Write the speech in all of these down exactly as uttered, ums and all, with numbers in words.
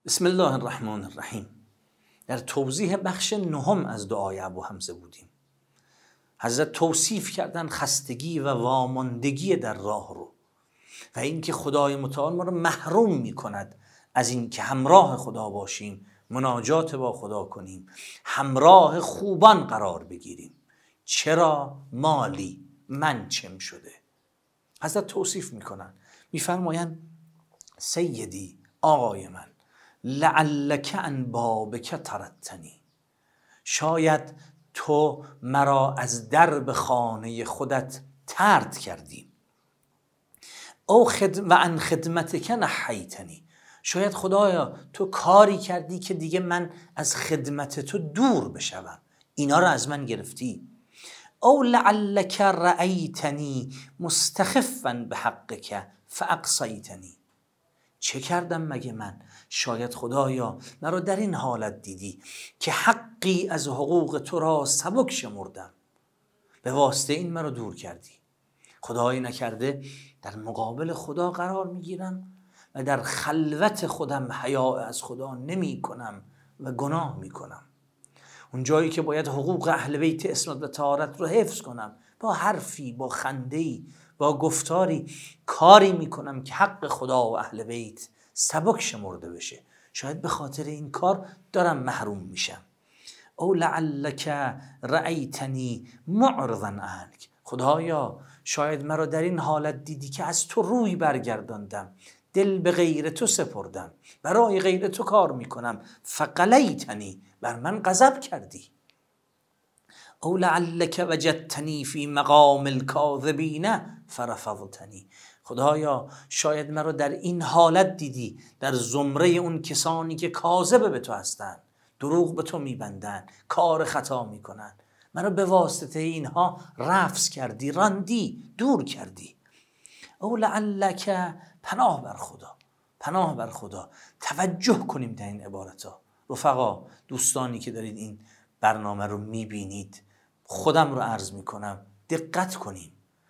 بسم الله الرحمن الرحیم. در توضیح بخش نهم از دعای ابو حمزه بودیم. حضرت توصیف کردن خستگی و واماندگی در راه رو و اینکه خدای متعال ما رو محروم می کند از اینکه همراه خدا باشیم، مناجات با خدا کنیم، همراه خوبان قرار بگیریم. چرا؟ مالی من چم شده. حضرت توصیف میکنن، میفرمایند سیدی، آقای من، لعلک عن بابک طردتنی، شاید تو مرا از درب خانه خودت طرد کردی. او خدم و عن خدمتک نحیتنی، شاید خدایا تو کاری کردی که دیگه من از خدمت تو دور بشوم، اینا رو از من گرفتی. او لعلک رأیتنی مستخفا بحقک فاقصیتنی، چه کردم مگه من؟ شاید خدایا مرا در این حالت دیدی که حقی از حقوق تو را سبک شمردم، به واسطه این مرا دور کردی. خدایی نکرده در مقابل خدا قرار میگیرم و در خلوت خودم حیا از خدا نمی کنم و گناه می کنم. اون جایی که باید حقوق اهل بیت اسمت و طهارت رو حفظ کنم، با حرفی، با خنده‌ای، با گفتاری کاری میکنم که حق خدا و اهل بیت سبک شمرده بشه. شاید به خاطر این کار دارم محروم میشم. او لعلک رأیتنی معرضا عنک، خدایا شاید مرا در این حالت دیدی که از تو روی برگرداندم، دل به غیر تو سپردم، برای غیر تو کار میکنم. فقلیتنی، بر من غضب کردی. او لعلک وجدتنی فی مقام الکاذبین فرفضتنی، خدایا شاید مرا در این حالت دیدی در زمره اون کسانی که کاذب به تو هستند، دروغ به تو میبندن، کار خطا میکنن، مرا به واسطه اینها رفض کردی، راندی، دور کردی. او لعلک، پناه بر خدا، پناه بر خدا، توجه کنیم در این عبارتا. رفقا، دوستانی که دارید این برنامه رو میبینید، خودم رو عرض میکنم، دقت کنیم،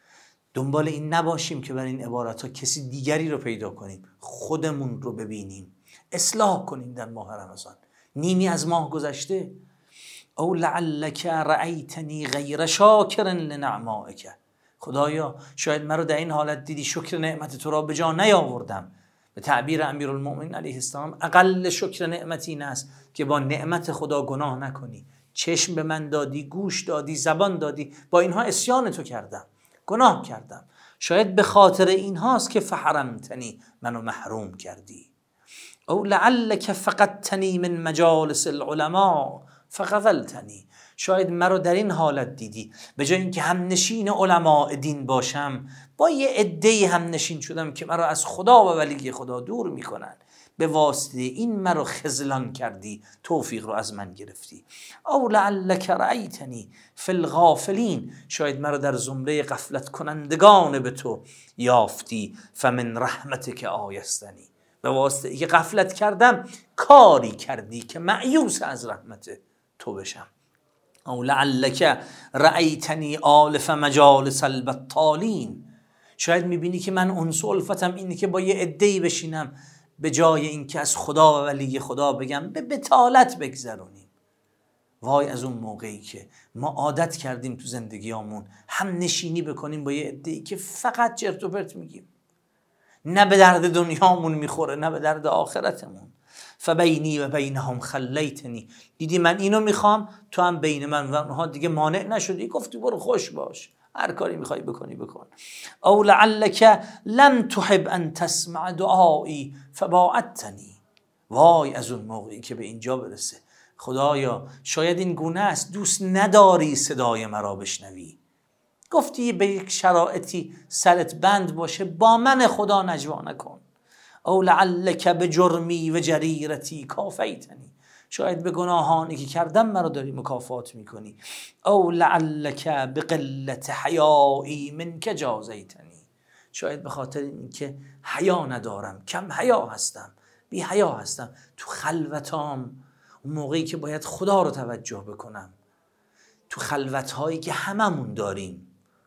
دنبال این نباشیم که بر این عبارت ها کسی دیگری رو پیدا کنیم، خودمون رو ببینیم، اصلاح کنیم. در ماه رمضان نیمی از ماه گذشته. او لعلک رأیتنی غیر شاکر لنعمائک، خدایا شاید مرا در این حالت دیدی شکر نعمت تو را به جا نیاوردم. به تعبیر امیرالمؤمنین علیه السلام، اقل شکر نعمت این است که با نعمت خدا گناه نکنی. چشم به من دادی، گوش دادی، زبان دادی، با اینها عصیان تو کردم، گناه کردم. شاید به خاطر این هاست که فحرمتنی، منو محروم کردی. او لعلک فقدتنی من مجالس العلماء فغفلتنی، شاید مرا در این حالت دیدی به جای اینکه هم نشین علماء دین باشم، با یه عده‌ای هم نشین شدم که مرا از خدا و ولی خدا دور میکنن. به واسطه این مرا خذلان کردی، توفیق رو از من گرفتی. او لعلک رأیتنی فی الغافلین، شاید مرا در زمره غفلت کنندگان به تو یافتی. فمن رحمتک آیستنی، به واسطه اینکه غفلت کردم کاری کردی که مأیوس از رحمت تو بشم. او لعلک رأیتنی آلف مجالس البطالین، شاید میبینی که من انس و الفتم اینه که با یه عده‌ای بشینم، به جای اینکه از خدا و ولی خدا بگم، به بطالت بگذرونیم. وای از اون موقعی که ما عادت کردیم تو زندگیامون هم نشینی بکنیم با یه عده‌ای که فقط چرت و پرت میگیم، نه به درد دنیامون میخوره نه به درد آخرتمون. فبینی و بینهم خلیتنی، دیدی من اینو میخوام، تو هم بین من و اونها دیگه مانع نشدی، گفتی برو خوش باش، هر کاری میخوای بکنی بکن. او لعلک لم تحب ان تسمع دعایی فباعدتنی، وای از اون موقعی که به اینجا برسه، خدایا شاید این گونه است دوست نداری صدای مرا بشنوی، گفتی به یک شرایطی سرت بند باشه، با من خدا نجوا نکن. او لعلک بجرمی و جریرتی کافیتنی، شاید به گناهانی که کردم مرا داری مکافات میکنی. او لعلک بقلت حیایی منک جازیتنی، شاید به خاطر اینکه حیا ندارم، کم حیا هستم، بی حیا هستم، تو خلوتام، اون موقعی که باید خدا رو توجه بکنم، تو خلوتهایی که هممون داریم،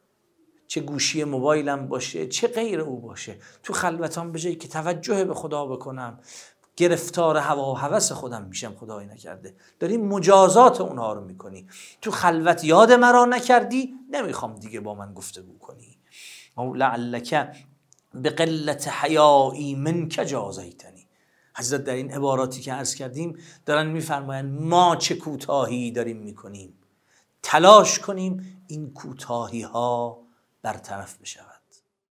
چه گوشی موبایلم باشه چه غیر او باشه، تو خلوتام به جایی که توجه به خدا بکنم، گرفتار هوا و هوس خودم میشم خدای نکرده، داری مجازات اونها رو میکنی. تو خلوت یاد مرا نکردی، نمیخوام دیگه با من گفتگو کنی. او لعلک بقلت حیایی منک جازیتنی. حضرت در این عباراتی که عرض کردیم دارن میفرمایند ما چه کوتاهی داریم میکنیم، تلاش کنیم این کوتاهی ها برطرف بشود.